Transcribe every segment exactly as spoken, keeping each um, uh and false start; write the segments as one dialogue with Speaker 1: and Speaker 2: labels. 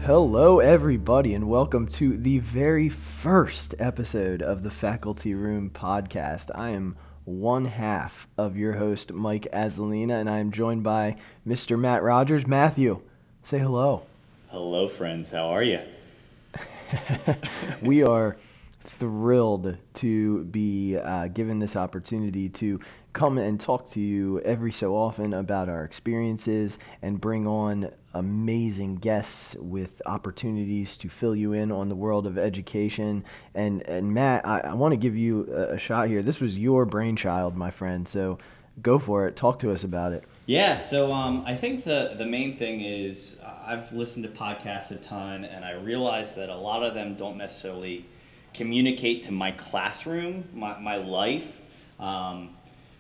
Speaker 1: Hello, everybody, and welcome to the very first episode of the Faculty Room podcast. I am one half of your host, Mike Azzolina, and I am joined by Mister Matt Rogers. Matthew, say hello.
Speaker 2: Hello, friends. How are you?
Speaker 1: We are thrilled to be uh, given this opportunity to come and talk to you every so often about our experiences and bring on amazing guests with opportunities to fill you in on the world of education. And and Matt, I, I want to give you a, a shot here. This was your brainchild, my friend, so go for it. Talk to us about it.
Speaker 2: Yeah, so um, I think the, the main thing is uh, I've listened to podcasts a ton, and I realize that a lot of them don't necessarily communicate to my classroom, my, my life. Um,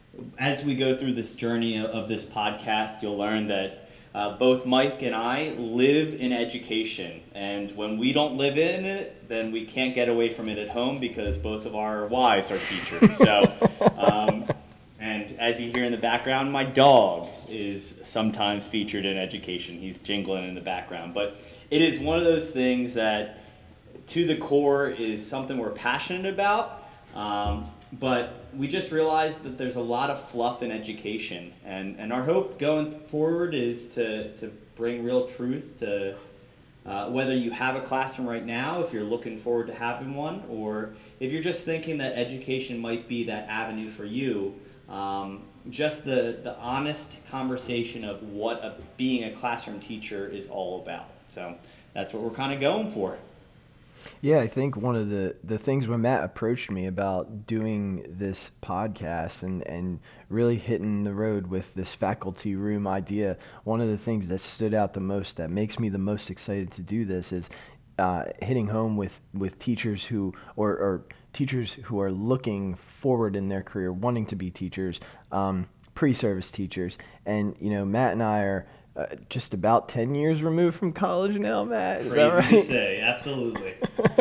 Speaker 2: as we go through this journey of, of this podcast, you'll learn that uh, both Mike and I live in education, and when we don't live in it, then we can't get away from it at home because both of our wives are teachers. So, um, and as you hear in the background, my dog is sometimes featured in education. He's jingling in the background, but it is one of those things that to the core is something we're passionate about, um, but we just realized that there's a lot of fluff in education, and, and our hope going forward is to, to bring real truth to uh, whether you have a classroom right now, if you're looking forward to having one, or if you're just thinking that education might be that avenue for you. Um, just the, the honest conversation of what a, being a classroom teacher is all about. So that's what we're kind of going for.
Speaker 1: Yeah, I think one of the, the things when Matt approached me about doing this podcast and, and really hitting the road with this faculty room idea, one of the things that stood out the most, that makes me the most excited to do this, is uh, hitting home with, with teachers who, or, or teachers who are looking forward in their career, wanting to be teachers, um, pre-service teachers. And, you know, Matt and I are Uh, just about ten years removed from college now, Matt. Is
Speaker 2: Crazy
Speaker 1: that right?
Speaker 2: to say, absolutely.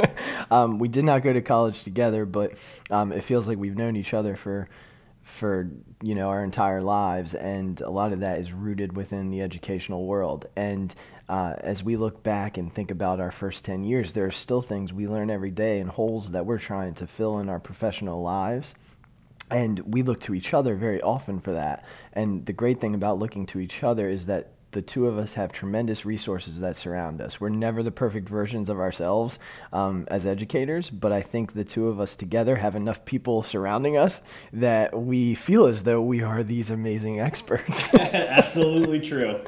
Speaker 1: um, we did not go to college together, but um, it feels like we've known each other for, for you know, our entire lives, and a lot of that is rooted within the educational world. And uh, as we look back and think about our first ten years, there are still things we learn every day and holes that we're trying to fill in our professional lives. And we look to each other very often for that. And the great thing about looking to each other is that the two of us have tremendous resources that surround us. We're never the perfect versions of ourselves um, as educators, but I think the two of us together have enough people surrounding us that we feel as though we are these amazing experts.
Speaker 2: Absolutely true.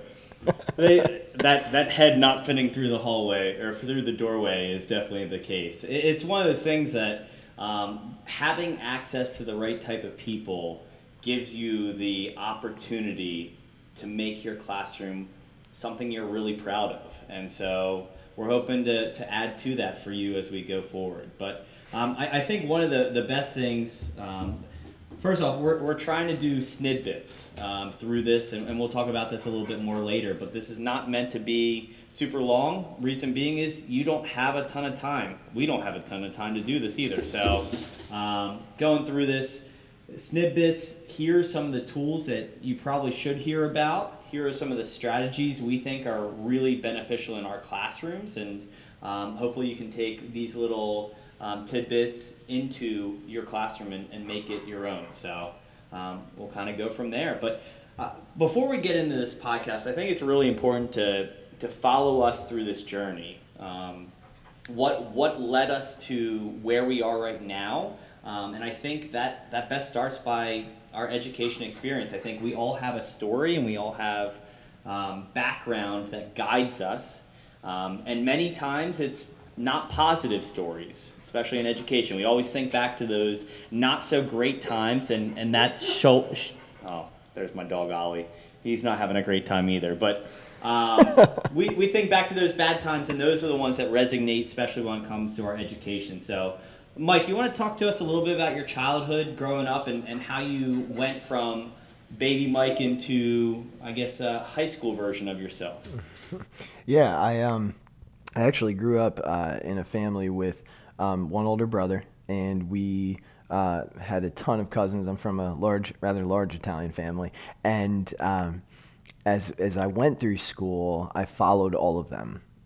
Speaker 2: They, that that head not fitting through the hallway or through the doorway is definitely the case. It, it's one of those things that um, having access to the right type of people gives you the opportunity to make your classroom something you're really proud of. And so we're hoping to, to add to that for you as we go forward. But um, I, I think one of the, the best things, um, first off, we're, we're trying to do snidbits um, through this, and, and we'll talk about this a little bit more later, but this is not meant to be super long. Reason being is you don't have a ton of time. We don't have a ton of time to do this either. So um, going through this, snidbits, here's some of the tools that you probably should hear about. Here are some of the strategies we think are really beneficial in our classrooms, and um, hopefully you can take these little um, tidbits into your classroom and, and make it your own. So um, we'll kind of go from there. But uh, before we get into this podcast, I think it's really important to to follow us through this journey. Um, what what led us to where we are right now? Um, and I think that, that best starts by our education experience. I think we all have a story and we all have um, background that guides us. Um, and many times it's not positive stories, especially in education. We always think back to those not so great times, and, and that's show, sh- oh, there's my dog Ollie. He's not having a great time either. But um, we, we think back to those bad times, and those are the ones that resonate, especially when it comes to our education. So Mike, you want to talk to us a little bit about your childhood growing up and, and how you went from baby Mike into, I guess, a high school version of yourself?
Speaker 1: Yeah, I um, I actually grew up uh, in a family with um, one older brother, and we uh, had a ton of cousins. I'm from a large, rather large Italian family, and um, as as I went through school, I followed all of them.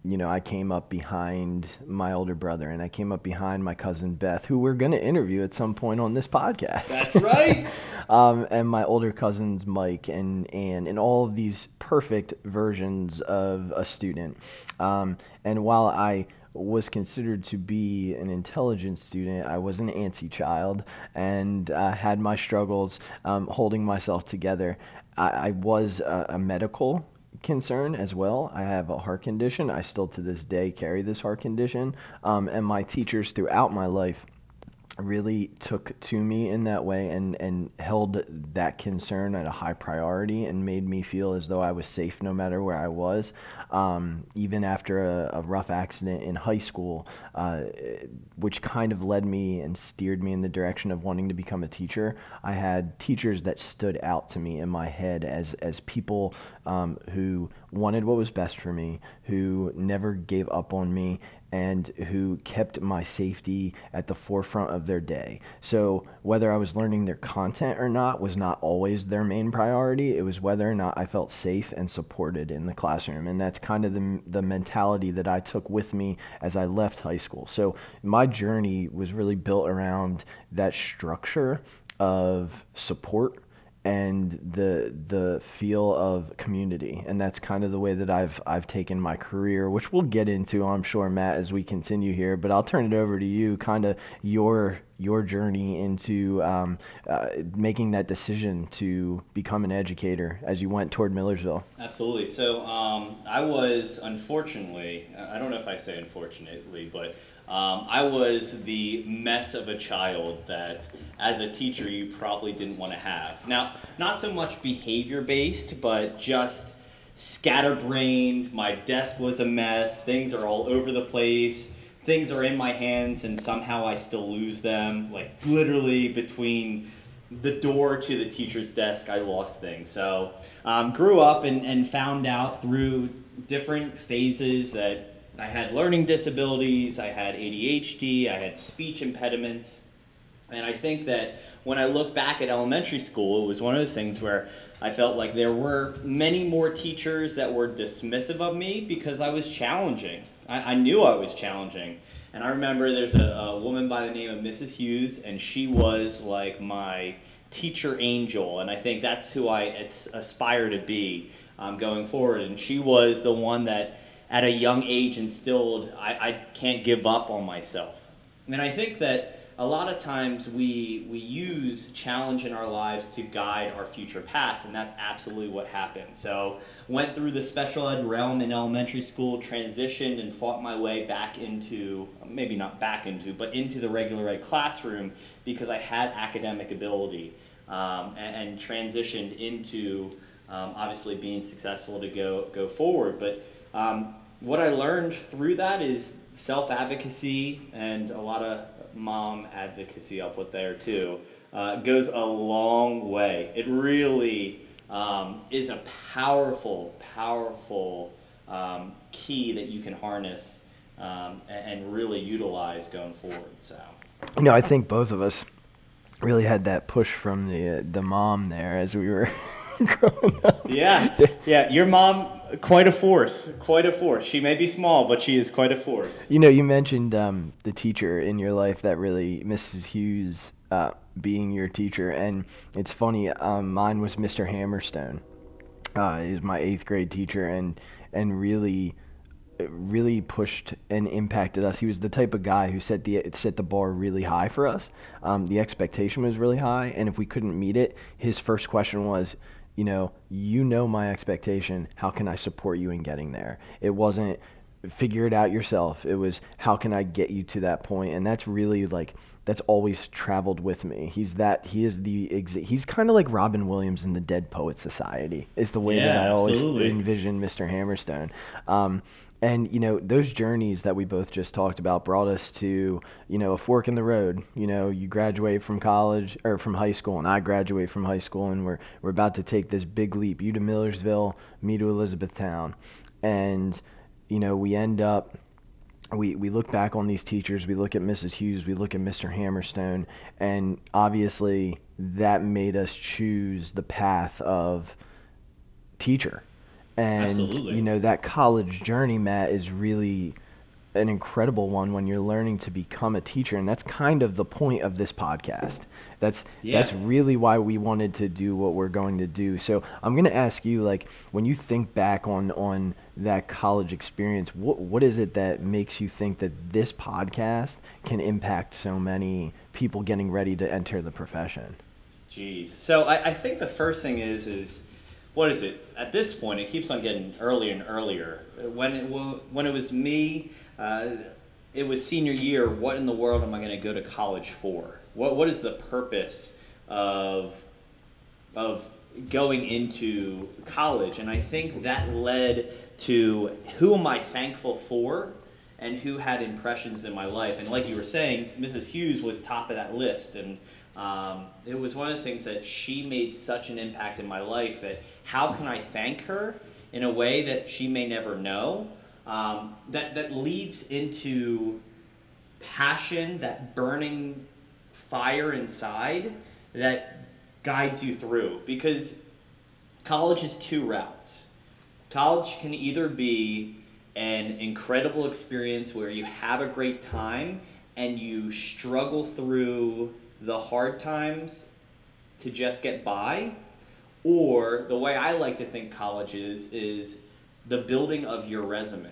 Speaker 1: you know, I came up behind my older brother, and I came up behind my cousin Beth, who we're going to interview at some point on this podcast.
Speaker 2: That's right.
Speaker 1: um, and my older cousins Mike and Ann, and all of these perfect versions of a student. Um, and while I was considered to be an intelligent student, I was an antsy child, and uh, had my struggles um, holding myself together. I, I was a, a medical concern as well. I have a heart condition. I still to this day carry this heart condition. Um, and my teachers throughout my life really took to me in that way and, and held that concern at a high priority and made me feel as though I was safe no matter where I was. Um, even after a, a rough accident in high school, uh, which kind of led me and steered me in the direction of wanting to become a teacher, I had teachers that stood out to me in my head as, as people um, who wanted what was best for me, who never gave up on me, and who kept my safety at the forefront of their day. So whether I was learning their content or not was not always their main priority. It was whether or not I felt safe and supported in the classroom. And that's kind of the, the mentality that I took with me as I left high school. So my journey was really built around that structure of support and the the feel of community, and that's kind of the way that I've I've taken my career, which we'll get into, I'm sure, Matt, as we continue here. But I'll turn it over to you, kind of your your journey into um, uh, making that decision to become an educator as you went toward Millersville.
Speaker 2: Absolutely. So um, I was, unfortunately, I don't know if I say unfortunately, but um, I was the mess of a child that, as a teacher, you probably didn't want to have. Now, not so much behavior-based, but just scatterbrained. My desk was a mess. Things are all over the place. Things are in my hands, and somehow I still lose them. Like, literally between the door to the teacher's desk, I lost things. So um, grew up and, and found out through different phases that I had learning disabilities, I had A D H D, I had speech impediments. And I think that when I look back at elementary school, it was one of those things where I felt like there were many more teachers that were dismissive of me because I was challenging. I, I knew I was challenging. And I remember there's a, a woman by the name of Missus Hughes, and she was like my teacher angel. And I think that's who I aspire to be um, going forward. And she was the one that at a young age instilled, I, I can't give up on myself. And I think that a lot of times we we use challenge in our lives to guide our future path, and that's absolutely what happened. So went through the special ed realm in elementary school, transitioned and fought my way back into, maybe not back into, but into the regular ed classroom because I had academic ability, um, and, and transitioned into um, obviously being successful to go go forward. But um, what I learned through that is self-advocacy and a lot of mom advocacy, I'll put there too, uh, goes a long way. It really um, is a powerful, powerful um, key that you can harness um, and, and really utilize going forward. So,
Speaker 1: you know, I think both of us really had that push from the uh, the mom there as we were growing up.
Speaker 2: Yeah, yeah. Your mom, quite a force, quite a force. She may be small, but she is quite a force.
Speaker 1: You know, you mentioned um, the teacher in your life that really, Missus Hughes uh, being your teacher, and it's funny. Um, mine was Mister Hammerstone. Uh, he was my eighth grade teacher, and and really. really pushed and impacted us. He was the type of guy who set the set the bar really high for us. Um, the expectation was really high, and if we couldn't meet it, his first question was, you know, you know my expectation. How can I support you in getting there? It wasn't figure it out yourself. It was how can I get you to that point? And that's really like that's always traveled with me. He's that he is the exa- he's kind of like Robin Williams in the Dead Poet Society. Is the way
Speaker 2: yeah,
Speaker 1: that I always
Speaker 2: absolutely.
Speaker 1: envision Mister Hammerstone. Um, And, you know, those journeys that we both just talked about brought us to, you know, a fork in the road. You know, you graduate from college or from high school, and I graduate from high school, and we're we're about to take this big leap. You to Millersville, me to Elizabethtown. And, you know, we end up, we, we look back on these teachers, we look at Missus Hughes, we look at Mister Hammerstone, and obviously that made us choose the path of teacher. And, you
Speaker 2: Absolutely.
Speaker 1: know, that college journey, Matt, is really an incredible one when you're learning to become a teacher, and that's kind of the point of this podcast. That's
Speaker 2: Yeah.
Speaker 1: that's really why we wanted to do what we're going to do. So I'm going to ask you, like, when you think back on on that college experience, what what is it that makes you think that this podcast can impact so many people getting ready to enter the profession?
Speaker 2: Jeez. So I, I think the first thing is is what is it? At this point, it keeps on getting earlier and earlier. When it wa- when it was me, uh, it was senior year. What in the world am I going to go to college for? What what is the purpose of of going into college? And I think that led to who am I thankful for and who had impressions in my life. And like you were saying, Missus Hughes was top of that list. And um, it was one of those things that she made such an impact in my life that how can I thank her in a way that she may never know? Um, that, that leads into passion, that burning fire inside that guides you through. Because college is two routes. College can either be an incredible experience where you have a great time and you struggle through the hard times to just get by, or the way I like to think college is is the building of your resume.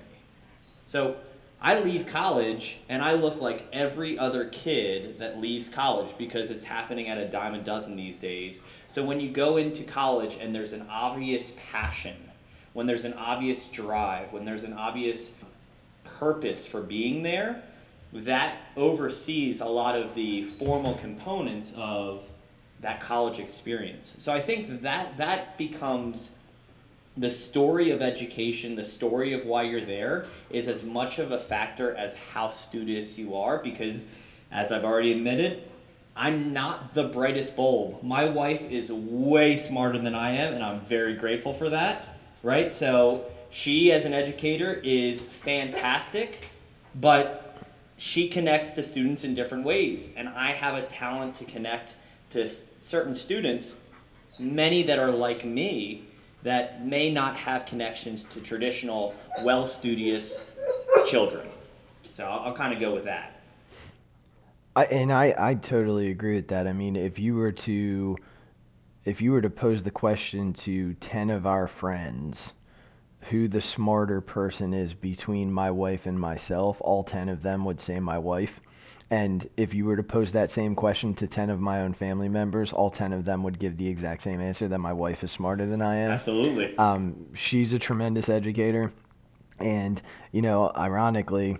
Speaker 2: So I leave college and I look like every other kid that leaves college because it's happening at a dime a dozen these days. So when you go into college and there's an obvious passion, when there's an obvious drive, when there's an obvious purpose for being there, that oversees a lot of the formal components of that college experience. So I think that that becomes the story of education, the story of why you're there, is as much of a factor as how studious you are. Because, as I've already admitted, I'm not the brightest bulb. My wife is way smarter than I am, and I'm very grateful for that, right? So she, as an educator, is fantastic, but she connects to students in different ways, and I have a talent to connect to certain students, many that are like me, that may not have connections to traditional, well-studious children. So I'll, I'll kind of go with that.
Speaker 1: I, and I, I totally agree with that. I mean, if you were to if you were to pose the question to ten of our friends who the smarter person is between my wife and myself, all ten of them would say my wife. And if you were to pose that same question to ten of my own family members, all ten of them would give the exact same answer, that my wife is smarter than I am.
Speaker 2: Absolutely.
Speaker 1: Um, she's a tremendous educator. And, you know, ironically,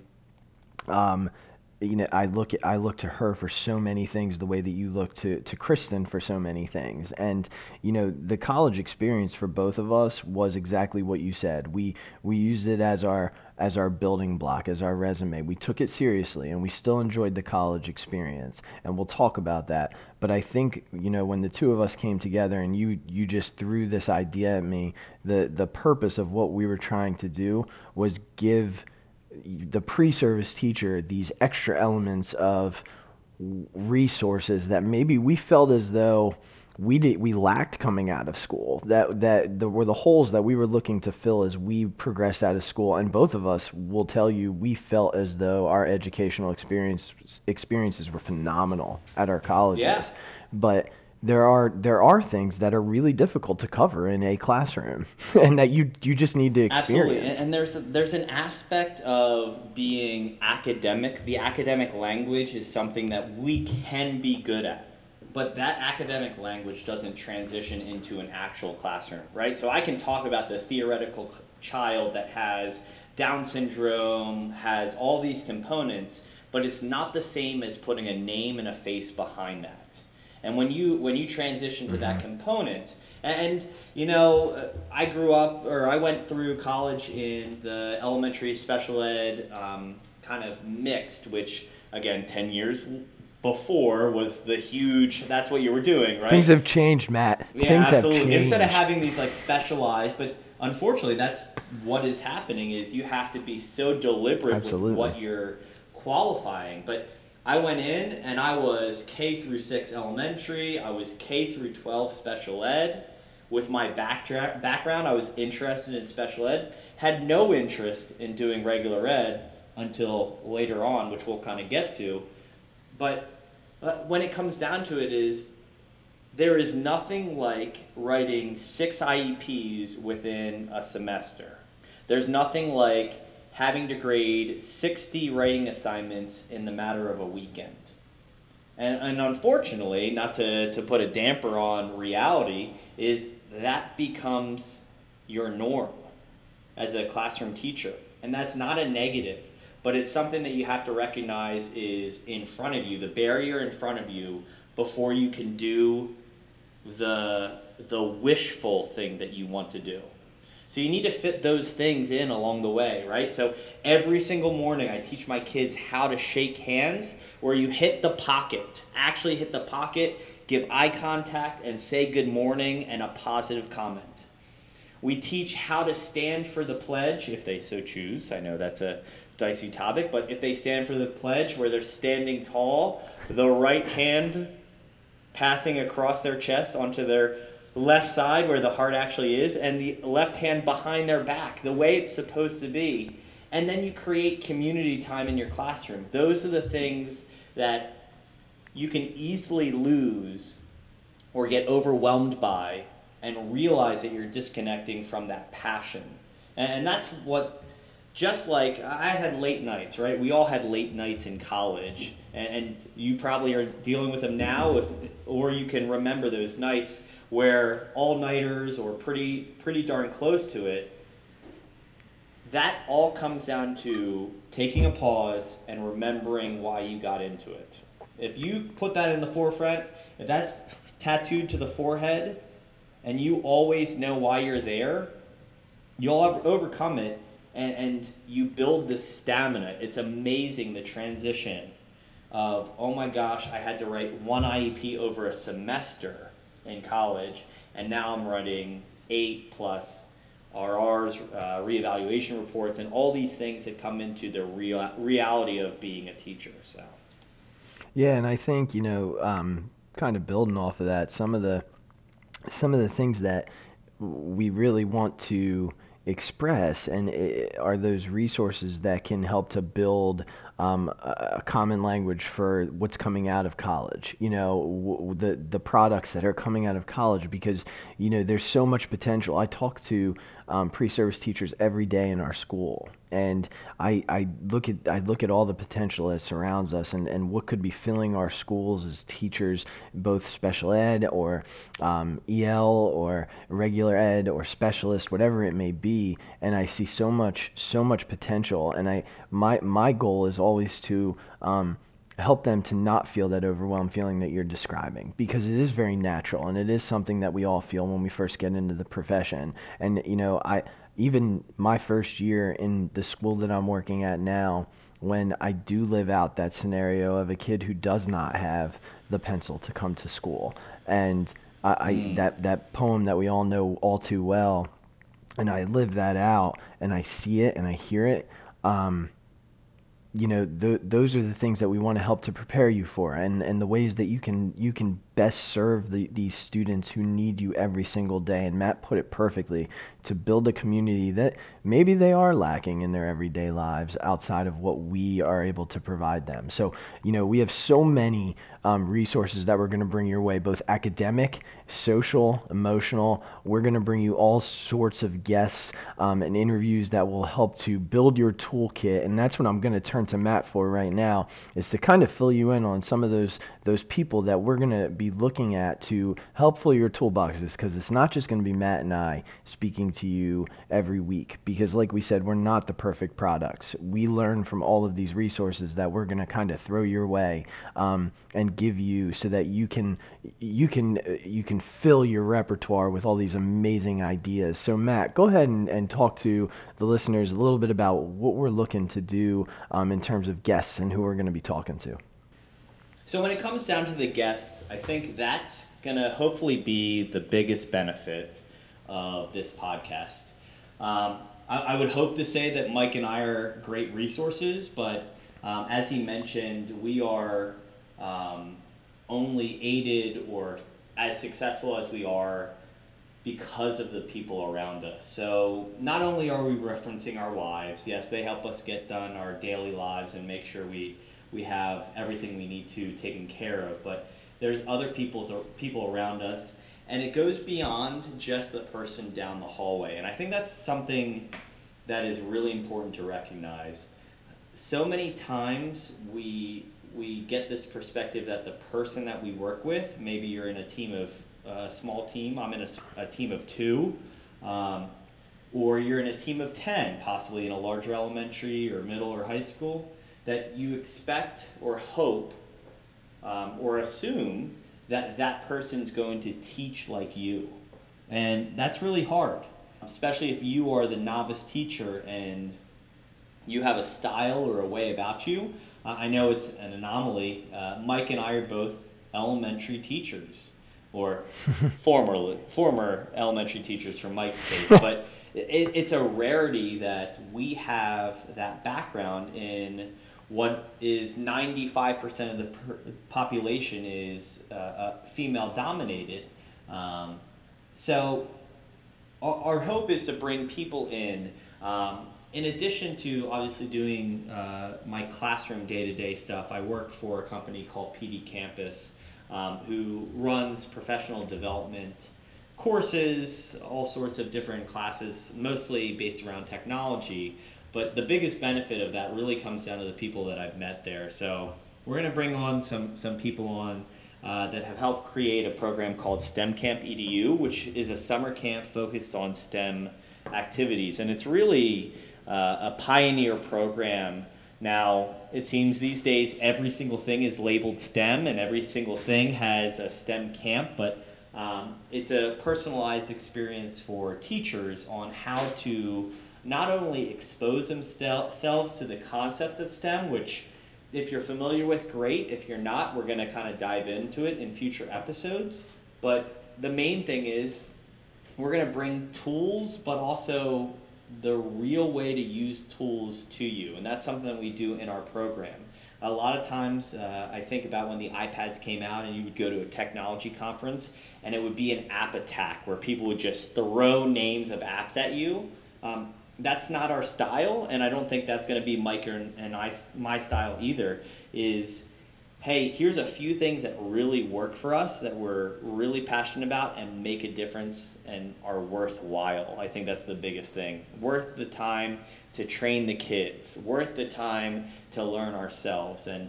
Speaker 1: um, you know, I look at, I look to her for so many things, the way that you look to, to Kristen for so many things. And, you know, the college experience for both of us was exactly what you said. We we used it as our as our building block, as our resume. We took it seriously, and we still enjoyed the college experience. And we'll talk about that. But I think, you know, when the two of us came together and you you just threw this idea at me, the the purpose of what we were trying to do was give the pre-service teacher these extra elements of resources that maybe we felt as though we did we lacked coming out of school, that that the, were the holes that we were looking to fill as we progressed out of school. And both of us will tell you we felt as though our educational experience experiences were phenomenal at our
Speaker 2: Yeah.
Speaker 1: colleges, but there are there are things that are really difficult to cover in a classroom and that you you just need to
Speaker 2: Absolutely, and,
Speaker 1: experience.
Speaker 2: and there's a, there's an aspect of being academic. The academic language is something that we can be good at, but that academic language doesn't transition into an actual classroom, right? So I can talk about the theoretical c- child that has Down syndrome, has all these components, but it's not the same as putting a name and a face behind that. And when you when you transition to that component, and you know, uh, I grew up or I went through college in the elementary special ed um, kind of mixed, which again, ten years before was the huge. That's what you were doing,
Speaker 1: Things
Speaker 2: right?
Speaker 1: have changed, Matt.
Speaker 2: Yeah,
Speaker 1: Things have
Speaker 2: absolutely. Instead of
Speaker 1: changed.
Speaker 2: having these like specialized, but unfortunately, that's what is happening. Is you have to be so deliberate with
Speaker 1: Absolutely.
Speaker 2: what you're qualifying. But I went in and I was K through six elementary. I was K through twelve special ed, with my backdra- background, I was interested in special ed, had no interest in doing regular ed until later on, which we'll kind of get to. But uh, when it comes down to it is, there is nothing like writing six I E Ps within a semester. There's nothing like having to grade sixty writing assignments in the matter of a weekend. And, and unfortunately, not to, to put a damper on reality, is that becomes your norm as a classroom teacher. And that's not a negative, but it's something that you have to recognize is in front of you, the barrier in front of you, before you can do the the wishful thing that you want to do. So you need to fit those things in along the way, right? So every single morning I teach my kids how to shake hands, where you hit the pocket, actually hit the pocket, give eye contact, and say good morning and a positive comment. We teach how to stand for the pledge, if they so choose. I know that's a dicey topic, but if they stand for the pledge, where they're standing tall, the right hand passing across their chest onto their left side where the heart actually is, and the left hand behind their back, the way it's supposed to be. And then you create community time in your classroom. Those are the things that you can easily lose or get overwhelmed by and realize that you're disconnecting from that passion. And that's what, just like I had late nights, right? We all had late nights in college, and you probably are dealing with them now, if, or you can remember those nights where all-nighters or pretty pretty darn close to it. That all comes down to taking a pause and remembering why you got into it. If you put that in the forefront, if that's tattooed to the forehead, and you always know why you're there, you'll overcome it, and, and you build this stamina. It's amazing, the transition of, oh my gosh, I had to write one I E P over a semester in college, and now I'm writing eight plus R Rs, uh, reevaluation reports, and all these things that come into the real reality of being a teacher. So,
Speaker 1: yeah, and I think, you know, um, kind of building off of that, some of the some of the things that we really want to express and it, are those resources that can help to build um, a common language for what's coming out of college, you know, w- the the products that are coming out of college, because, you know, there's so much potential. I talk to um, pre-service teachers every day in our school, and I, I look at I look at all the potential that surrounds us, and, and what could be filling our schools as teachers, both special ed or um, E L or regular ed or specialist, whatever it may be. And I see so much so much potential, and I my my goal is always to um, help them to not feel that overwhelmed feeling that you're describing, because it is very natural, and it is something that we all feel when we first get into the profession. And, you know, I even my first year in the school that I'm working at now, when I do live out that scenario of a kid who does not have the pencil to come to school, and I, I
Speaker 2: mm.
Speaker 1: that that poem that we all know all too well, and I live that out, and I see it and I hear it. Um, you know, th- those are the things that we want to help to prepare you for, and, and the ways that you can you can best serve the, these students who need you every single day. And Matt put it perfectly, to build a community that maybe they are lacking in their everyday lives outside of what we are able to provide them. So, you know, we have so many um, resources that we're going to bring your way, both academic, social, emotional. We're going to bring you all sorts of guests um, and interviews that will help to build your toolkit. And that's what I'm going to turn to Matt for right now, is to kind of fill you in on some of those those people that we're going to be looking at to help fill your toolboxes, because it's not just going to be Matt and I speaking to you every week, because like we said, we're not the perfect products. We learn from all of these resources that we're going to kind of throw your way um, and give you, so that you can you can you can fill your repertoire with all these amazing ideas. So Matt, go ahead and, and talk to the listeners a little bit about what we're looking to do um, in terms of guests and who we're going to be talking to.
Speaker 2: So when it comes down to the guests, I think that's going to hopefully be the biggest benefit of this podcast. Um, I, I would hope to say that Mike and I are great resources, but um, as he mentioned, we are um, only aided or as successful as we are because of the people around us. So not only are we referencing our wives, yes, they help us get done our daily lives and make sure we, we have everything we need to taken care of, but there's other people's people around us, and it goes beyond just the person down the hallway. And I think that's something that is really important to recognize. So many times we we get this perspective that the person that we work with, maybe you're in a team of a small team, I'm in a, a team of two, um, or you're in a team of ten, possibly in a larger elementary or middle or high school, that you expect or hope um, or assume that that person's going to teach like you. And that's really hard, especially if you are the novice teacher and you have a style or a way about you. Uh, I know it's an anomaly. Uh, Mike and I are both elementary teachers, or formerly former elementary teachers from Mike's case, but it, it's a rarity that we have that background in what is ninety-five percent of the per- population is uh, uh, female dominated. Um, so our, our hope is to bring people in. Um, In addition to obviously doing uh, my classroom day-to-day stuff, I work for a company called P D Campus, um, who runs professional development courses, all sorts of different classes, mostly based around technology. But the biggest benefit of that really comes down to the people that I've met there. So we're going to bring on some, some people on uh, that have helped create a program called STEM Camp E D U, which is a summer camp focused on STEM activities. And it's really Uh, a pioneer program. Now, it seems these days every single thing is labeled STEM and every single thing has a STEM camp, but um, it's a personalized experience for teachers on how to not only expose themselves to the concept of STEM, which if you're familiar with, great. If you're not, we're going to kind of dive into it in future episodes. But the main thing is we're going to bring tools, but also the real way to use tools to you. And that's something that we do in our program. A lot of times uh, I think about when the iPads came out and you would go to a technology conference and it would be an app attack where people would just throw names of apps at you. Um, that's not our style, and I don't think that's going to be Mike and, and I, my style either, is hey, here's a few things that really work for us that we're really passionate about and make a difference and are worthwhile. I think that's the biggest thing. Worth the time to train the kids, worth the time to learn ourselves. And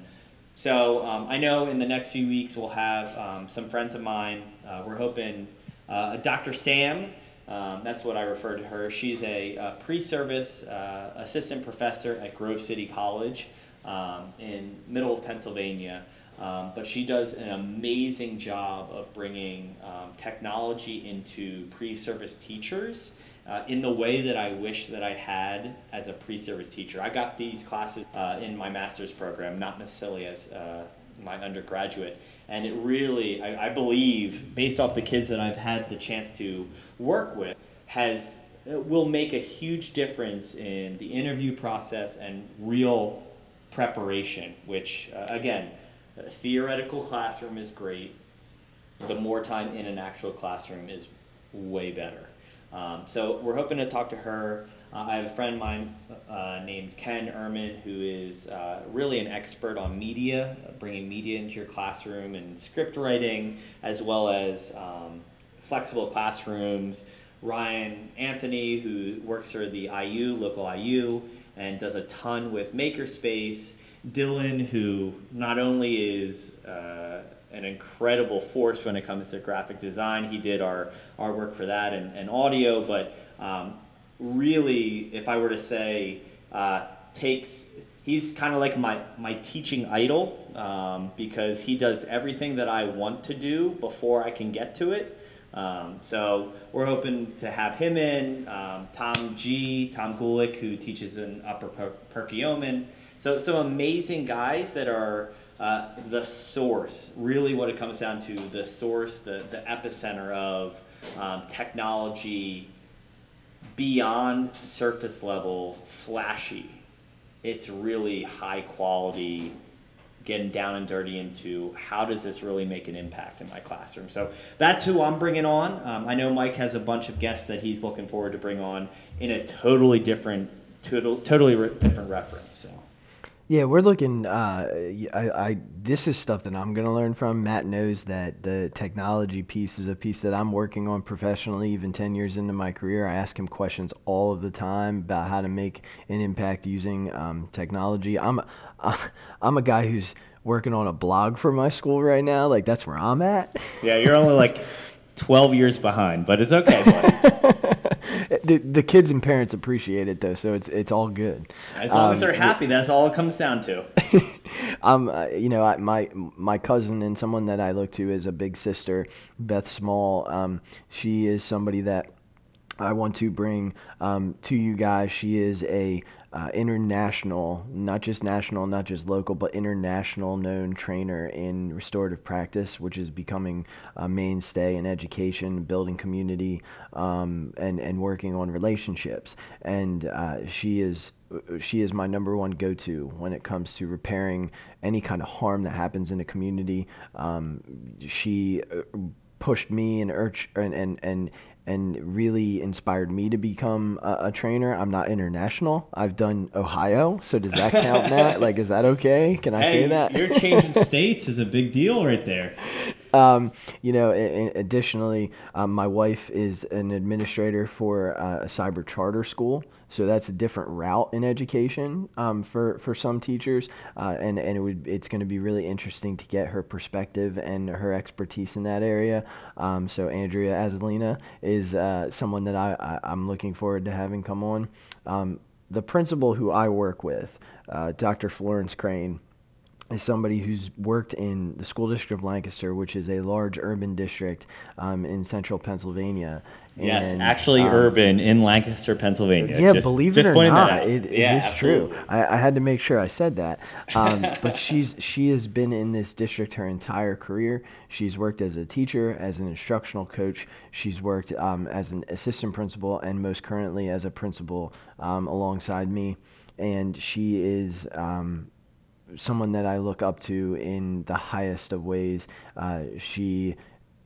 Speaker 2: so um, I know in the next few weeks we'll have um, some friends of mine. Uh, we're hoping uh, Doctor Sam, um, that's what I refer to her. She's a, a pre-service uh, assistant professor at Grove City College. Um, in middle of Pennsylvania, um, but she does an amazing job of bringing um, technology into pre-service teachers uh, in the way that I wish that I had as a pre-service teacher. I got these classes uh, in my master's program, not necessarily as uh, my undergraduate, and it really, I, I believe, based off the kids that I've had the chance to work with, has will make a huge difference in the interview process and real preparation, which uh, again, a theoretical classroom is great. The more time in an actual classroom is way better. Um, so we're hoping to talk to her. Uh, I have a friend of mine uh, named Ken Ehrman, who is uh, really an expert on media, bringing media into your classroom and script writing, as well as um, flexible classrooms. Ryan Anthony, who works for the I U, local I U, and does a ton with Makerspace. Dylan, who not only is uh, an incredible force when it comes to graphic design, he did our, our work for that and, and audio, but um, really, if I were to say, uh, takes, he's kind of like my, my teaching idol um, because he does everything that I want to do before I can get to it. Um, so we're hoping to have him in, um, Tom G, Tom Gulick, who teaches in Upper per- Perkiomen. So some amazing guys that are uh, the source, really what it comes down to, the source, the, the epicenter of um, technology beyond surface level, flashy. It's really high quality getting down and dirty into how does this really make an impact in my classroom. So that's who I'm bringing on. Um, I know Mike has a bunch of guests that he's looking forward to bring on in a totally different, total, totally re- different reference. So.
Speaker 1: Yeah, we're looking. Uh, I, I this is stuff that I'm gonna learn from. Matt knows that the technology piece is a piece that I'm working on professionally. Even ten years into my career, I ask him questions all of the time about how to make an impact using um, technology. I'm a, I'm a guy who's working on a blog for my school right now. Like that's where I'm at.
Speaker 2: Yeah, you're only like twelve years behind, but it's okay, buddy.
Speaker 1: The, the kids and parents appreciate it though, so it's it's all good.
Speaker 2: As long
Speaker 1: um,
Speaker 2: as they're happy, that's all it comes down to.
Speaker 1: um, uh, you know, I, my my cousin and someone that I look to as a big sister, Beth Small. Um, she is somebody that I want to bring um, to you guys. She is a uh, international, not just national, not just local, but international known trainer in restorative practice, which is becoming a mainstay in education, building community, um, and and working on relationships. And uh, she is she is my number one go-to when it comes to repairing any kind of harm that happens in a community. Um, she pushed me and urged and and and and really inspired me to become a, a trainer. I'm not international. I've done Ohio. So does that count, Matt? Like, is that okay? Can I
Speaker 2: hey,
Speaker 1: say that?
Speaker 2: You're changing states is a big deal right there.
Speaker 1: Um, you know, in, in additionally, um, my wife is an administrator for uh, a cyber charter school. So that's a different route in education um, for, for some teachers. Uh, and, and it would, it's going to be really interesting to get her perspective and her expertise in that area. Um, so Andrea Azalina is uh, someone that I, I, I'm looking forward to having come on. Um, the principal who I work with, uh, Doctor Florence Crane, is somebody who's worked in the school district of Lancaster, which is a large urban district um, in central Pennsylvania.
Speaker 2: Yes,
Speaker 1: and,
Speaker 2: actually
Speaker 1: um,
Speaker 2: urban in Lancaster, Pennsylvania.
Speaker 1: Yeah,
Speaker 2: just,
Speaker 1: believe
Speaker 2: just
Speaker 1: it or
Speaker 2: pointing
Speaker 1: not,
Speaker 2: that out.
Speaker 1: it, it
Speaker 2: yeah,
Speaker 1: is
Speaker 2: absolutely.
Speaker 1: true. I, I had to make sure I said that. Um, but she's she has been in this district her entire career. She's worked as a teacher, as an instructional coach. She's worked um, as an assistant principal, and most currently as a principal um, alongside me. And she is um, someone that I look up to in the highest of ways. Uh, she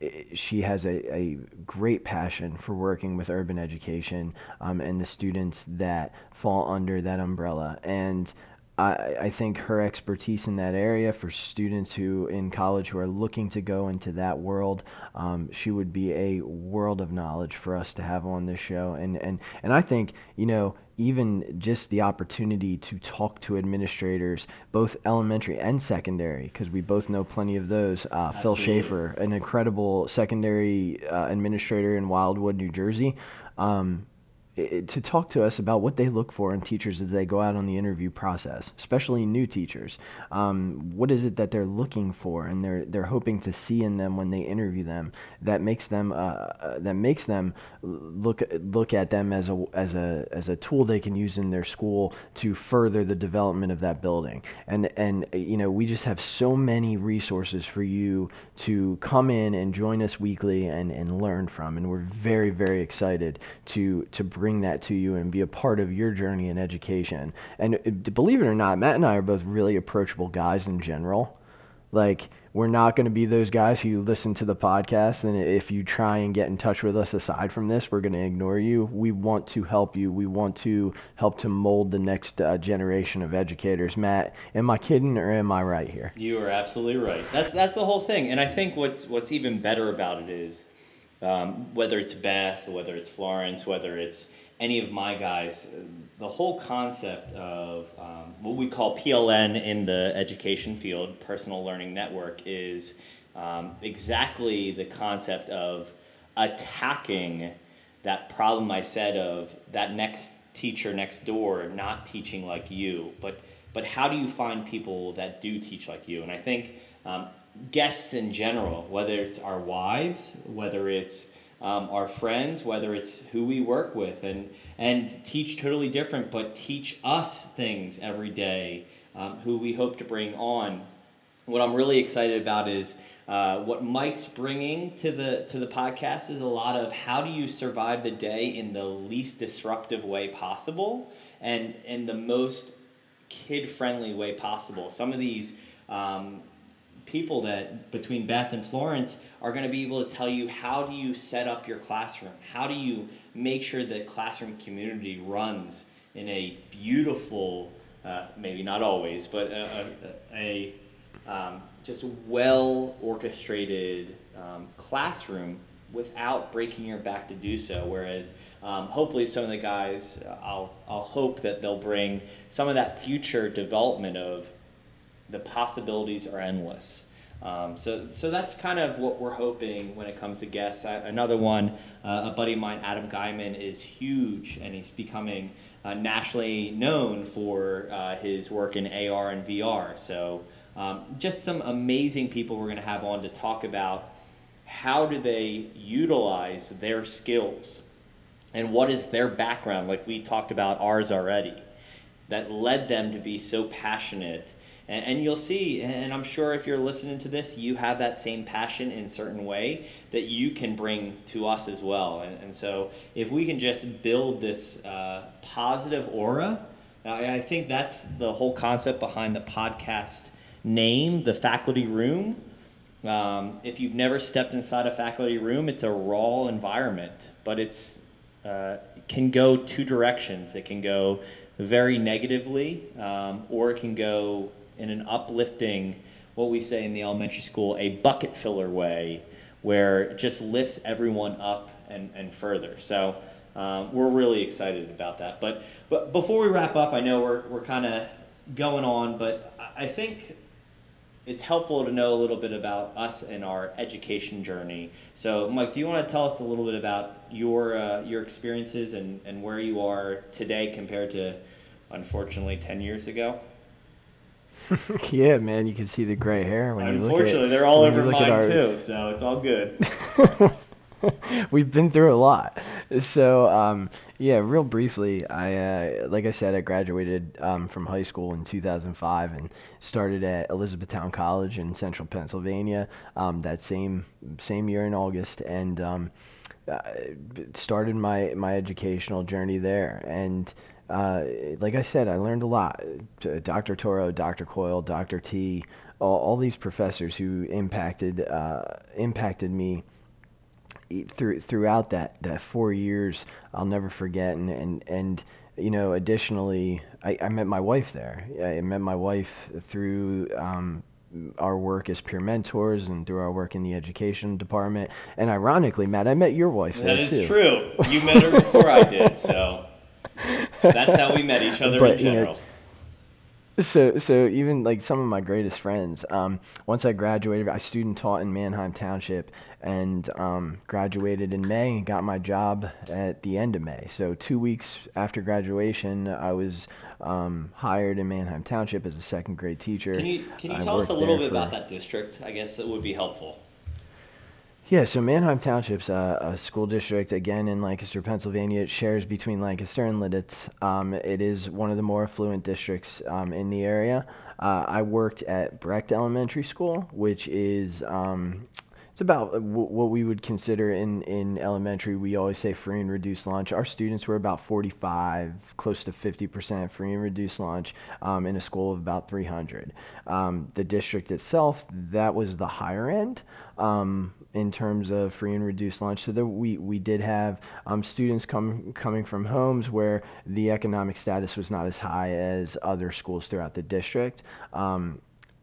Speaker 1: she has a, a great passion for working with urban education um, and the students that fall under that umbrella. And I, I think her expertise in that area for students who in college who are looking to go into that world, um, she would be a world of knowledge for us to have on this show. And, and, and I think, you know, even just the opportunity to talk to administrators, both elementary and secondary, because we both know plenty of those. Uh, Phil Schaefer, an incredible secondary uh, administrator in Wildwood, New Jersey. Um, It, to talk to us about what they look for in teachers as they go out on the interview process, especially new teachers. Um, what is it that they're looking for and they're they're hoping to see in them when they interview them that makes them uh, uh, that makes them look look at them as a as a as a tool they can use in their school to further the development of that building. And and you know, we just have so many resources for you to come in and join us weekly and, and learn from, and we're very very excited to to bring that to you and be a part of your journey in education. And uh, believe it or not, Matt and I are both really approachable guys in general. Like, we're not going to be those guys who listen to the podcast, and if you try and get in touch with us aside from this, we're going to ignore you. We want to help you. We want to help to mold the next uh, generation of educators. Matt, am I kidding or am I right here?
Speaker 2: You are absolutely right. That's that's the whole thing. And I think what's what's even better about it is um, whether it's Beth, whether it's Florence, whether it's any of my guys, the whole concept of um, what we call P L N in the education field, Personal Learning Network, is um, exactly the concept of attacking that problem I said of that next teacher next door not teaching like you, but but how do you find people that do teach like you? And I think um, guests in general, whether it's our wives, whether it's Um, our friends, whether it's who we work with, and and teach totally different, but teach us things every day, um, who we hope to bring on. What I'm really excited about is uh, what Mike's bringing to the to the podcast is a lot of how do you survive the day in the least disruptive way possible and in the most kid-friendly way possible. Some of these um, people that between Beth and Florence are going to be able to tell you how do you set up your classroom, how do you make sure the classroom community runs in a beautiful, uh, maybe not always, but a, a, a um, just well orchestrated um, classroom without breaking your back to do so. Whereas um, hopefully some of the guys, uh, I'll I'll hope that they'll bring some of that future development of the possibilities are endless. Um, so so that's kind of what we're hoping when it comes to guests. I, another one, uh, a buddy of mine, Adam Guyman, is huge, and he's becoming uh, nationally known for uh, his work in A R and V R. So um, just some amazing people we're going to have on to talk about how do they utilize their skills and what is their background, like we talked about ours already, that led them to be so passionate. And, and you'll see, and I'm sure if you're listening to this, you have that same passion in a certain way that you can bring to us as well. And, and so if we can just build this uh, positive aura, I, I think that's the whole concept behind the podcast name, The Faculty Room. Um, if you've never stepped inside a faculty room, it's a raw environment, but it's uh, it can go two directions. It can go very negatively, um, or it can go in an uplifting, what we say in the elementary school, a bucket filler way, where it just lifts everyone up and, and further. So um, we're really excited about that. But but before we wrap up, I know we're we're kind of going on, but I think it's helpful to know a little bit about us and our education journey. So, Mike, do you want to tell us a little bit about your uh, your experiences and, and where you are today compared to, unfortunately, ten years ago?
Speaker 1: Yeah, man, you can see the gray hair when you look at.
Speaker 2: Unfortunately, they're all over mine
Speaker 1: our...
Speaker 2: too, so it's all good.
Speaker 1: We've been through a lot. So, um, yeah, real briefly, I, uh, like I said, I graduated um, from high school in two thousand five and started at Elizabethtown College in central Pennsylvania um, that same same year in August, and um, uh, started my, my educational journey there. And uh, like I said, I learned a lot. Doctor Toro, Doctor Coyle, Doctor T, all, all these professors who impacted uh, impacted me through throughout that, that four years, I'll never forget. And, and, and you know, additionally, I, I met my wife there. I met my wife through um, our work as peer mentors and through our work in the education department. And ironically, Matt, I met your wife there,
Speaker 2: too. That is
Speaker 1: too.
Speaker 2: true. You met her before I did, so that's how we met each other but, in general.
Speaker 1: You know, So, so even like some of my greatest friends, um, once I graduated, I student taught in Manheim Township and um, graduated in May and got my job at the end of May. So two weeks after graduation, I was um, hired in Manheim Township as a second grade teacher.
Speaker 2: Can you can you I tell us a little bit for, about that district? I guess that would be helpful.
Speaker 1: Yeah, so Manheim Township's a, a school district, again, in Lancaster, Pennsylvania. It shares between Lancaster and Lidditz. Um, it is one of the more affluent districts um, in the area. Uh, I worked at Brecht Elementary School, which is, um, it's about w- what we would consider in, in elementary. We always say free and reduced lunch. Our students were about forty-five, close to fifty percent free and reduced lunch um, in a school of about three hundred. Um, the district itself, that was the higher end. Um, in terms of free and reduced lunch. So there we, we did have um, students come, coming from homes where the economic status was not as high as other schools throughout the district. Um,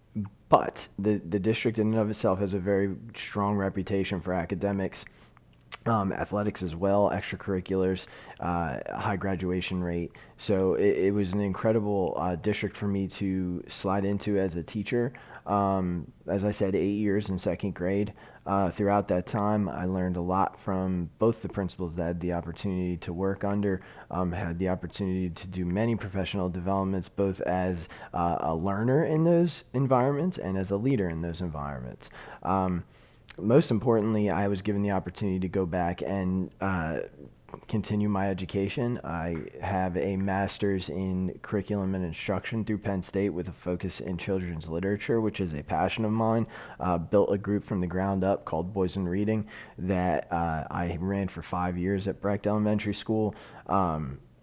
Speaker 1: but the, the district in and of itself has a very strong reputation for academics, um, athletics as well, extracurriculars, uh, high graduation rate. So it, it was an incredible uh, district for me to slide into as a teacher. Um, as I said, eight years in second grade. Uh, throughout that time, I learned a lot from both the principals that I had the opportunity to work under, um, had the opportunity to do many professional developments, both as uh, a learner in those environments and as a leader in those environments. Um, most importantly, I was given the opportunity to go back and uh, continue my education. I have a master's in curriculum and instruction through Penn State with a focus in children's literature, which is a passion of mine. Uh, built a group from the ground up called Boys in Reading that uh, I ran for five years at Brecht Elementary School. Um,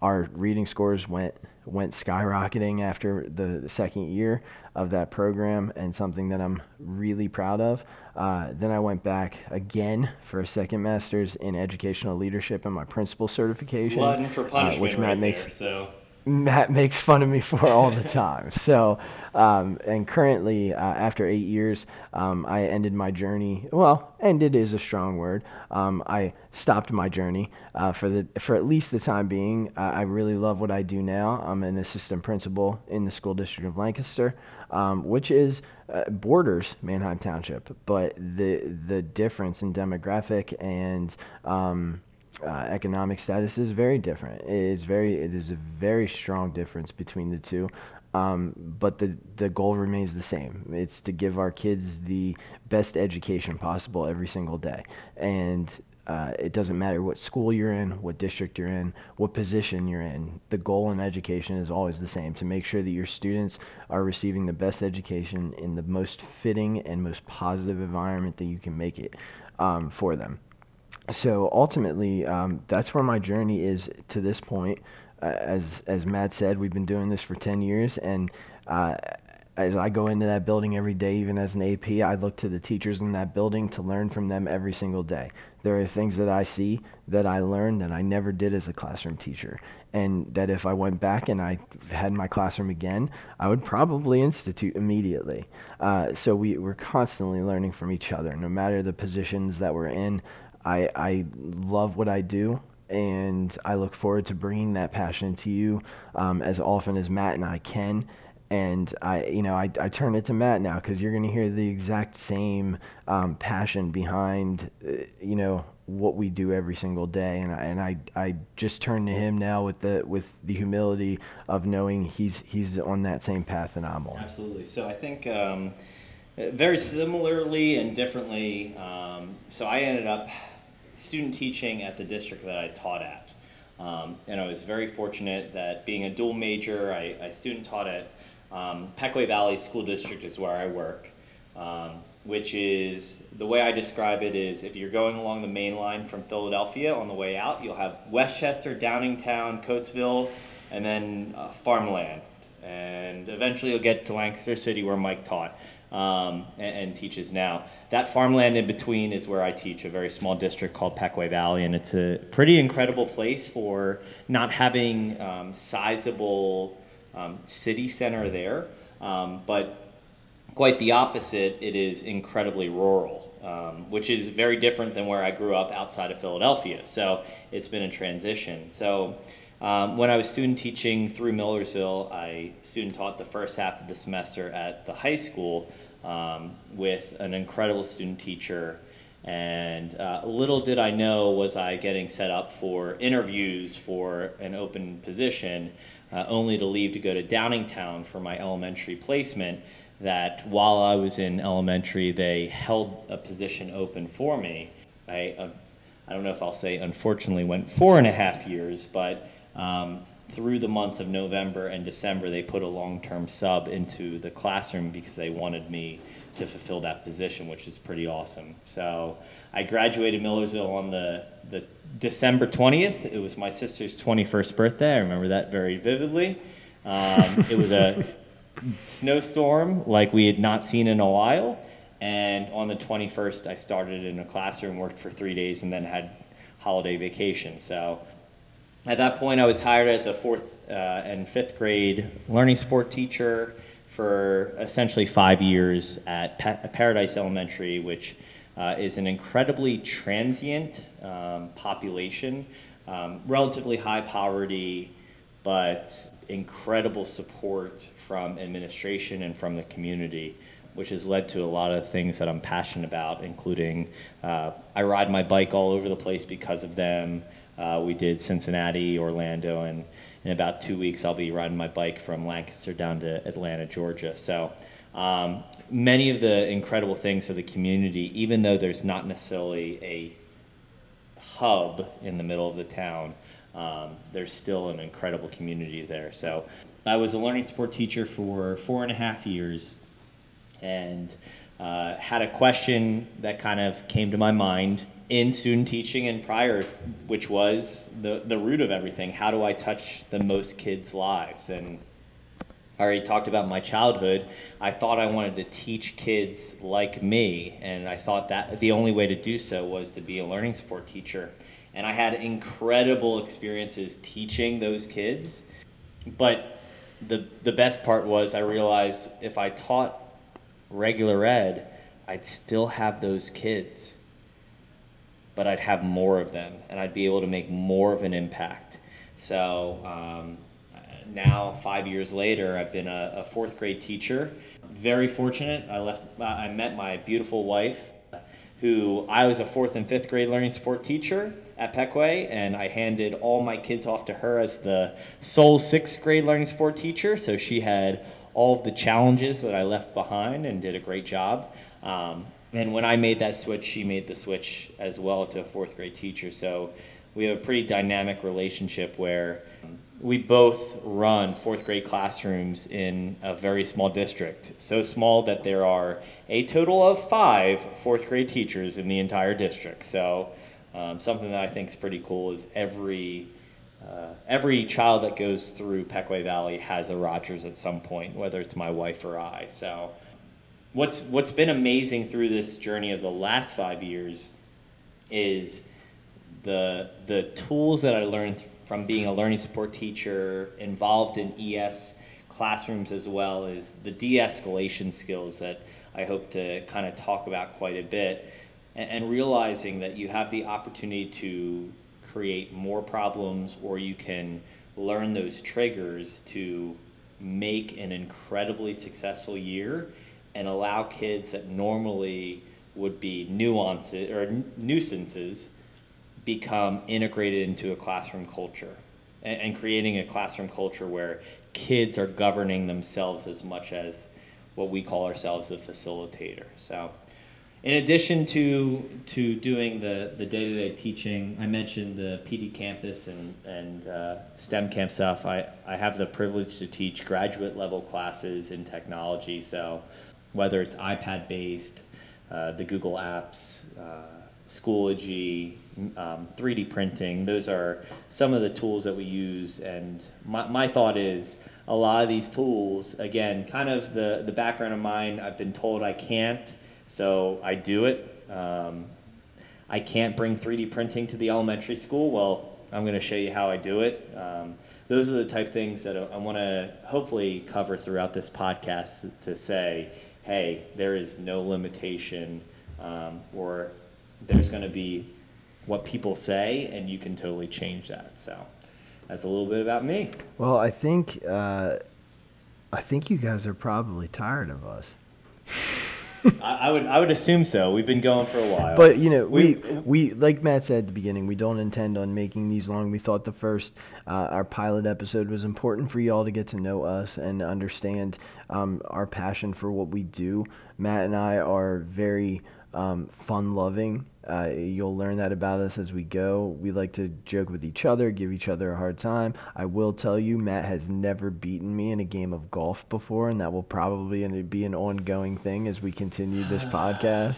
Speaker 1: our reading scores went went skyrocketing after the, the second year of that program, and something that I'm really proud of. Uh, then I went back again for a second master's in educational leadership and my principal certification,
Speaker 2: Glutton for punishment,
Speaker 1: uh, which
Speaker 2: right
Speaker 1: Matt makes
Speaker 2: there. So.
Speaker 1: Matt makes fun of me for all the time. So, um, and currently, uh, after eight years, um, I ended my journey. Well, ended is a strong word. Um, I stopped my journey uh, for the for at least the time being. Uh, I really love what I do now. I'm an assistant principal in the school district of Lancaster, um, which is uh, borders Manheim Township, but the the difference in demographic and um, Uh, economic status is very different. It is very, it is a very strong difference between the two. Um, but the the goal remains the same. It's to give our kids the best education possible every single day. And uh, it doesn't matter what school you're in, what district you're in, what position you're in. The goal in education is always the same: to make sure that your students are receiving the best education in the most fitting and most positive environment that you can make it um, for them. So ultimately, um, that's where my journey is to this point. Uh, as as Matt said, we've been doing this for ten years, and uh, as I go into that building every day, even as an A P, I look to the teachers in that building to learn from them every single day. There are things that I see that I learned that I never did as a classroom teacher, and that if I went back and I had my classroom again, I would probably institute immediately. Uh, so we, we're constantly learning from each other, no matter the positions that we're in. I, I love what I do, and I look forward to bringing that passion to you um, as often as Matt and I can. And I, you know, I, I turn it to Matt now, because you're going to hear the exact same um, passion behind, uh, you know, what we do every single day. And I, and I, I just turn to him now with the with the humility of knowing he's he's on that same path that I'm on.
Speaker 2: Absolutely. So I think um, very similarly and differently. Um, so I ended up student teaching at the district that I taught at. Um, and I was very fortunate that, being a dual major, I, I student taught at um, Pequea Valley School District is where I work, um, which is, the way I describe it is, if you're going along the main line from Philadelphia on the way out, you'll have Westchester, Downingtown, Coatesville, and then uh, farmland. And eventually you'll get to Lancaster City, where Mike taught. Um, and, and teaches now. That farmland in between is where I teach, a very small district called Pequea Valley, and it's a pretty incredible place for not having um, sizable um, city center there, um, but quite the opposite, it is incredibly rural, um, which is very different than where I grew up outside of Philadelphia. So it's been a transition. So Um, when I was student teaching through Millersville, I student taught the first half of the semester at the high school um, with an incredible student teacher. And uh, little did I know was I getting set up for interviews for an open position, uh, only to leave to go to Downingtown for my elementary placement, that while I was in elementary, they held a position open for me. I, uh, I don't know if I'll say unfortunately went four and a half years, but Um, through the months of November and December, they put a long-term sub into the classroom because they wanted me to fulfill that position, which is pretty awesome. So I graduated Millersville on the, the December twentieth. It was my sister's twenty-first birthday. I remember that very vividly. Um, it was a snowstorm like we had not seen in a while. And on the twenty-first, I started in a classroom, worked for three days, and then had holiday vacation. So at that point, I was hired as a fourth uh, and fifth grade learning support teacher for essentially five years at pa- Paradise Elementary, which uh, is an incredibly transient um, population, um, relatively high poverty, but incredible support from administration and from the community, which has led to a lot of things that I'm passionate about, including uh, I ride my bike all over the place because of them. Uh, we did Cincinnati, Orlando, and in about two weeks I'll be riding my bike from Lancaster down to Atlanta, Georgia. So um, many of the incredible things of the community, even though there's not necessarily a hub in the middle of the town, um, there's still an incredible community there. So I was a learning support teacher for four and a half years, and uh, had a question that kind of came to my mind in student teaching and prior, which was the, the root of everything. How do I touch the most kids' lives? And I already talked about my childhood. I thought I wanted to teach kids like me, and I thought that the only way to do so was to be a learning support teacher. And I had incredible experiences teaching those kids. But the the best part was I realized if I taught regular ed, I'd still have those kids, but I'd have more of them, and I'd be able to make more of an impact. So um, now, five years later, I've been a, a fourth grade teacher. Very fortunate. I left. I met my beautiful wife, who I was a fourth and fifth grade learning support teacher at Pequea, and I handed all my kids off to her as the sole sixth grade learning support teacher. So she had all of the challenges that I left behind and did a great job. Um, and when I made that switch, she made the switch as well to a fourth grade teacher. So we have a pretty dynamic relationship where we both run fourth grade classrooms in a very small district. So small that there are a total of five fourth grade teachers in the entire district. So um, something that I think is pretty cool is every uh, every child that goes through Pequea Valley has a Rogers at some point, whether it's my wife or I. So what's what's been amazing through this journey of the last five years is the the tools that I learned from being a learning support teacher, involved in E S classrooms, as well as the de-escalation skills that I hope to kind of talk about quite a bit, and, and realizing that you have the opportunity to create more problems, or you can learn those triggers to make an incredibly successful year and allow kids that normally would be nuances or n- nuisances become integrated into a classroom culture, and, and creating a classroom culture where kids are governing themselves as much as what we call ourselves the facilitator. So in addition to to doing the, the day-to-day teaching, I mentioned the P D campus and, and uh, STEM camp stuff. I, I have the privilege to teach graduate level classes in technology. So whether it's iPad-based, uh, the Google Apps, uh, Schoology, um, three D printing, those are some of the tools that we use. And my, my thought is a lot of these tools, again, kind of the, the background of mine, I've been told I can't, so I do it. Um, I can't bring three D printing to the elementary school. Well, I'm going to show you how I do it. Um, those are the type of things that I want to hopefully cover throughout this podcast to say, hey, there is no limitation, um, or there's going to be what people say, and you can totally change that. So that's a little bit about me.
Speaker 1: Well, I think uh, I think you guys are probably tired of us.
Speaker 2: I, I would I would assume so. We've been going for a while.
Speaker 1: But, you know, we,
Speaker 2: we,
Speaker 1: we like Matt said at the beginning, we don't intend on making these long. We thought the first, uh, our pilot episode was important for y'all to get to know us and understand um, our passion for what we do. Matt and I are very um, fun-loving. Uh, you'll learn that about us as we go. We like to joke with each other, give each other a hard time. I will tell you, Matt has never beaten me in a game of golf before, and that will probably be an ongoing thing as we continue this podcast.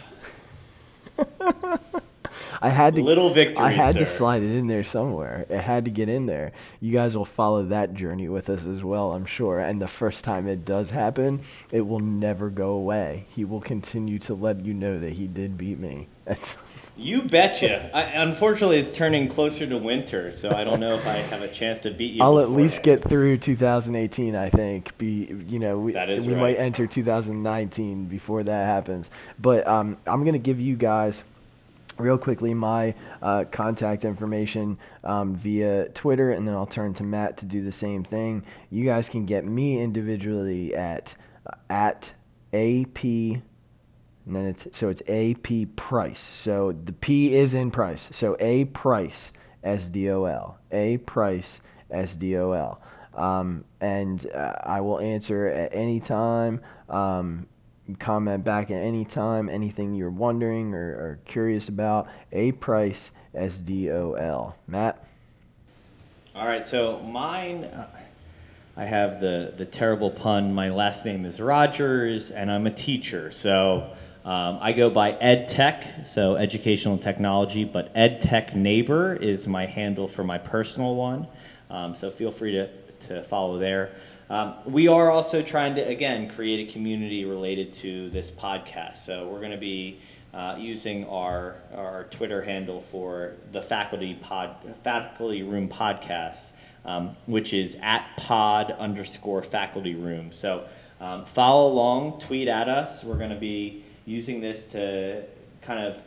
Speaker 1: I had to
Speaker 2: little victory,
Speaker 1: I had
Speaker 2: sir.
Speaker 1: to slide it in there somewhere. It had to get in there. You guys will follow that journey with us as well, I'm sure. And the first time it does happen, it will never go away. He will continue to let you know that he did beat me. That's
Speaker 2: You betcha. I, unfortunately, it's turning closer to winter, so I don't know if I have a chance to beat you.
Speaker 1: I'll at least
Speaker 2: beforehand.
Speaker 1: get through two thousand eighteen, I think. Be you know we
Speaker 2: That is
Speaker 1: we
Speaker 2: right.
Speaker 1: might enter two thousand nineteen before that happens. But um, I'm gonna give you guys real quickly my uh, contact information um, via Twitter, and then I'll turn to Matt to do the same thing. You guys can get me individually at uh, at A P. And then it's so it's A P Price. So the P is in Price. So A Price S D O L. A Price S D O L. Um, and uh, I will answer at any time. Um, comment back at any time. Anything you're wondering or, or curious about. A Price S D O L. Matt.
Speaker 2: All right. So mine. Uh, I have the the terrible pun. My last name is Rogers, and I'm a teacher. So. Um, I go by EdTech, so educational technology, but EdTech Neighbor is my handle for my personal one. Um, so feel free to, to follow there. Um, we are also trying to, again, create a community related to this podcast. So we're going to be uh, using our our Twitter handle for the Faculty Pod Faculty Room Podcast, um, which is at pod underscore Faculty Room. So um, follow along, tweet at us. We're going to be using this to kind of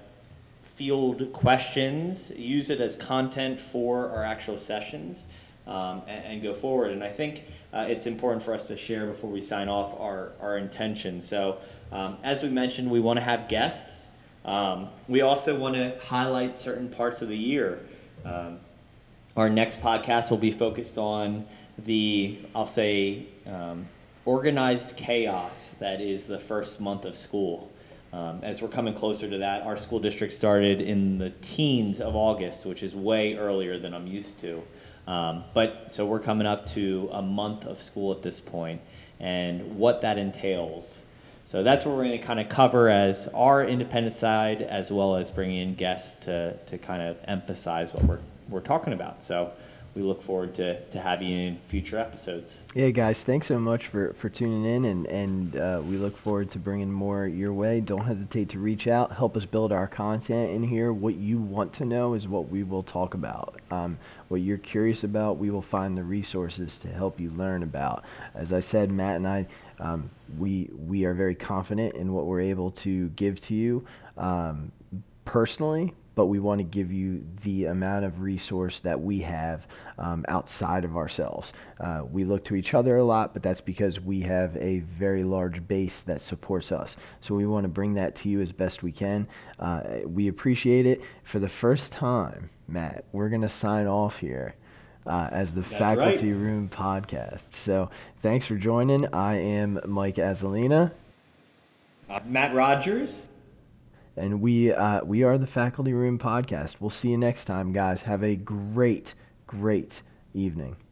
Speaker 2: field questions, use it as content for our actual sessions, um, and, and go forward. And I think uh, it's important for us to share before we sign off our, our intention. So um, as we mentioned, we want to have guests. Um, we also want to highlight certain parts of the year. Um, our next podcast will be focused on the, I'll say, um, organized chaos that is the first month of school. Um, as we're coming closer to that, our school district started in the teens of August, which is way earlier than I'm used to. Um, but so we're coming up to a month of school at this point, and what that entails. So that's what we're going to kind of cover as our independent side, as well as bringing in guests to to kind of emphasize what we're we're talking about. So we look forward to, to having you in future episodes.
Speaker 1: Yeah, guys, thanks so much for, for tuning in, and, and uh, we look forward to bringing more your way. Don't hesitate to reach out, help us build our content in here. What you want to know is what we will talk about. Um, what you're curious about, we will find the resources to help you learn about. As I said, Matt and I, um, we we are very confident in what we're able to give to you um, personally, but we want to give you the amount of resource that we have um, outside of ourselves. Uh, we look to each other a lot, but that's because we have a very large base that supports us. So we want to bring that to you as best we can. Uh, we appreciate it. For the first time, Matt, we're going to sign off here uh, as the
Speaker 2: That's
Speaker 1: Faculty
Speaker 2: right.
Speaker 1: Room Podcast. So thanks for joining. I am Mike Azalina.
Speaker 2: Uh, Matt Rogers.
Speaker 1: And we uh, we are the Faculty Room Podcast. We'll see you next time, guys. Have a great, great evening.